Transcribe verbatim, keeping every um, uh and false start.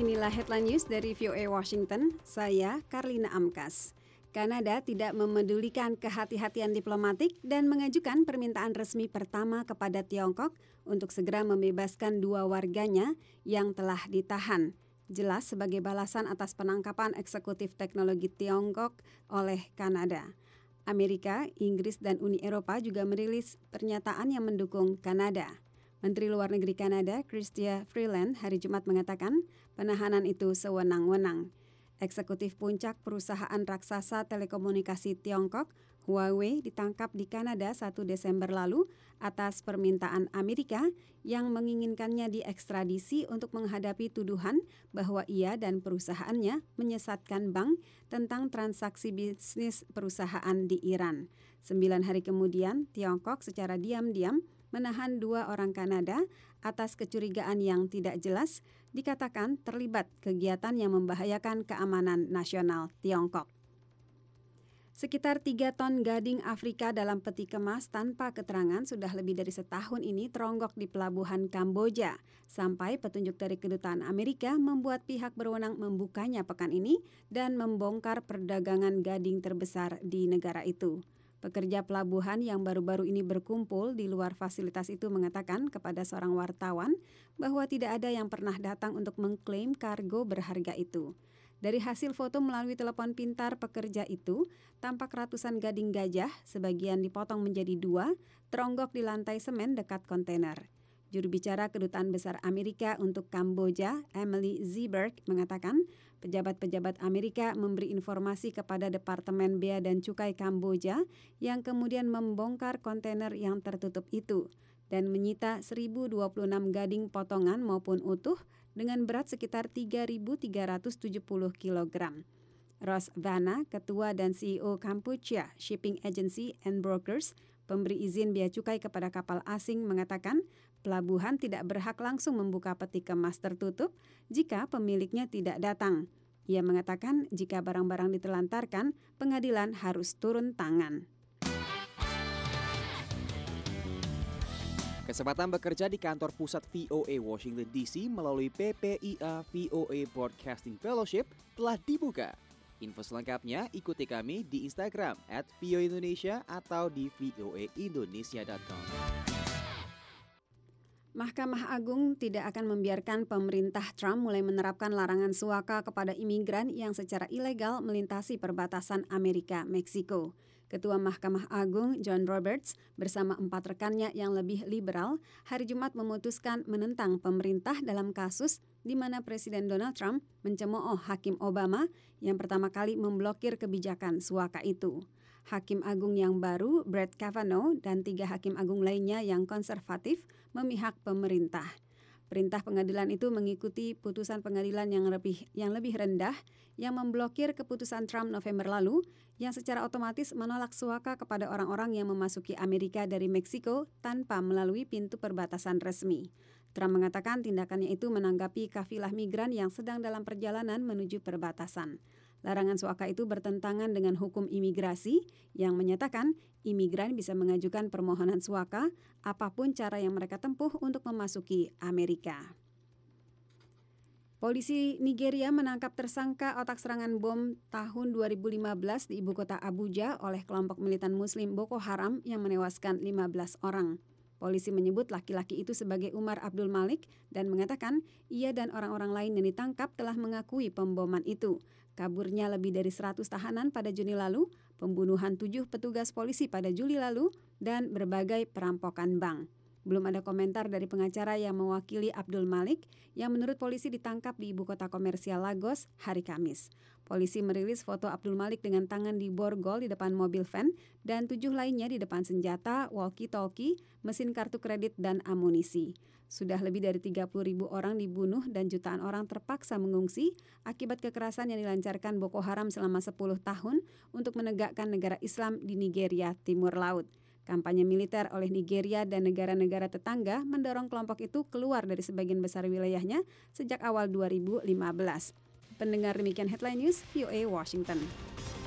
Inilah headline news dari V O A Washington, saya Karlina Amkas. Kanada tidak memedulikan kehati-hatian diplomatik dan mengajukan permintaan resmi pertama kepada Tiongkok untuk segera membebaskan dua warganya yang telah ditahan. Jelas sebagai balasan atas penangkapan eksekutif teknologi Tiongkok oleh Kanada. Amerika, Inggris, dan Uni Eropa juga merilis pernyataan yang mendukung Kanada. Menteri Luar Negeri Kanada, Chrystia Freeland, hari Jumat mengatakan penahanan itu sewenang-wenang. Eksekutif puncak perusahaan raksasa telekomunikasi Tiongkok, Huawei, ditangkap di Kanada satu Desember lalu atas permintaan Amerika yang menginginkannya diekstradisi untuk menghadapi tuduhan bahwa ia dan perusahaannya menyesatkan bank tentang transaksi bisnis perusahaan di Iran. Sembilan hari kemudian, Tiongkok secara diam-diam menahan dua orang Kanada atas kecurigaan yang tidak jelas dikatakan terlibat kegiatan yang membahayakan keamanan nasional Tiongkok. Sekitar tiga ton gading Afrika dalam peti kemas tanpa keterangan sudah lebih dari setahun ini teronggok di pelabuhan Kamboja, sampai petunjuk dari kedutaan Amerika membuat pihak berwenang membukanya pekan ini dan membongkar perdagangan gading terbesar di negara itu. Pekerja pelabuhan yang baru-baru ini berkumpul di luar fasilitas itu mengatakan kepada seorang wartawan bahwa tidak ada yang pernah datang untuk mengklaim kargo berharga itu. Dari hasil foto melalui telepon pintar pekerja itu, tampak ratusan gading gajah, sebagian dipotong menjadi dua, teronggok di lantai semen dekat kontainer. Juru bicara Kedutaan Besar Amerika untuk Kamboja, Emily Zeberg, mengatakan pejabat-pejabat Amerika memberi informasi kepada Departemen Bea dan Cukai Kamboja yang kemudian membongkar kontainer yang tertutup itu dan menyita seribu dua puluh enam gading potongan maupun utuh dengan berat sekitar tiga ribu tiga ratus tujuh puluh kilogram. Ross Vanna, Ketua dan C E O Kampuchea Shipping Agency and Brokers, pemberi izin bea cukai kepada kapal asing, mengatakan pelabuhan tidak berhak langsung membuka peti kemas tertutup jika pemiliknya tidak datang. Ia mengatakan jika barang-barang ditelantarkan, pengadilan harus turun tangan. Kesempatan bekerja di kantor pusat V O A Washington D C melalui P P I A V O A Broadcasting Fellowship telah dibuka. Info selengkapnya ikuti kami di Instagram at V O A Indonesia atau di v o a indonesia dot com. Mahkamah Agung tidak akan membiarkan pemerintah Trump mulai menerapkan larangan suaka kepada imigran yang secara ilegal melintasi perbatasan Amerika-Meksiko. Ketua Mahkamah Agung John Roberts bersama empat rekannya yang lebih liberal hari Jumat memutuskan menentang pemerintah dalam kasus di mana Presiden Donald Trump mencemooh Hakim Obama yang pertama kali memblokir kebijakan suaka itu. Hakim Agung yang baru, Brett Kavanaugh, dan tiga hakim agung lainnya yang konservatif memihak pemerintah. Perintah pengadilan itu mengikuti putusan pengadilan yang lebih yang lebih rendah yang memblokir keputusan Trump November lalu yang secara otomatis menolak suaka kepada orang-orang yang memasuki Amerika dari Meksiko tanpa melalui pintu perbatasan resmi. Trump mengatakan tindakannya itu menanggapi kafilah migran yang sedang dalam perjalanan menuju perbatasan. Larangan suaka itu bertentangan dengan hukum imigrasi yang menyatakan imigran bisa mengajukan permohonan suaka apapun cara yang mereka tempuh untuk memasuki Amerika. Polisi Nigeria menangkap tersangka otak serangan bom tahun dua ribu lima belas di ibu kota Abuja oleh kelompok militan Muslim Boko Haram yang menewaskan lima belas orang. Polisi menyebut laki-laki itu sebagai Umar Abdul Malik dan mengatakan ia dan orang-orang lain yang ditangkap telah mengakui pemboman itu. Kaburnya lebih dari seratus tahanan pada Juni lalu, pembunuhan tujuh petugas polisi pada Juli lalu, dan berbagai perampokan bank. Belum ada komentar dari pengacara yang mewakili Abdul Malik yang menurut polisi ditangkap di ibu kota komersial Lagos hari Kamis. Polisi merilis foto Abdul Malik dengan tangan di borgol di depan mobil van dan tujuh lainnya di depan senjata, walkie-talkie, mesin kartu kredit, dan amunisi. Sudah lebih dari tiga puluh ribu orang dibunuh dan jutaan orang terpaksa mengungsi akibat kekerasan yang dilancarkan Boko Haram selama sepuluh tahun untuk menegakkan negara Islam di Nigeria Timur Laut. Kampanye militer oleh Nigeria dan negara-negara tetangga mendorong kelompok itu keluar dari sebagian besar wilayahnya sejak awal dua ribu lima belas. Pendengar, demikian Headline News V O A Washington.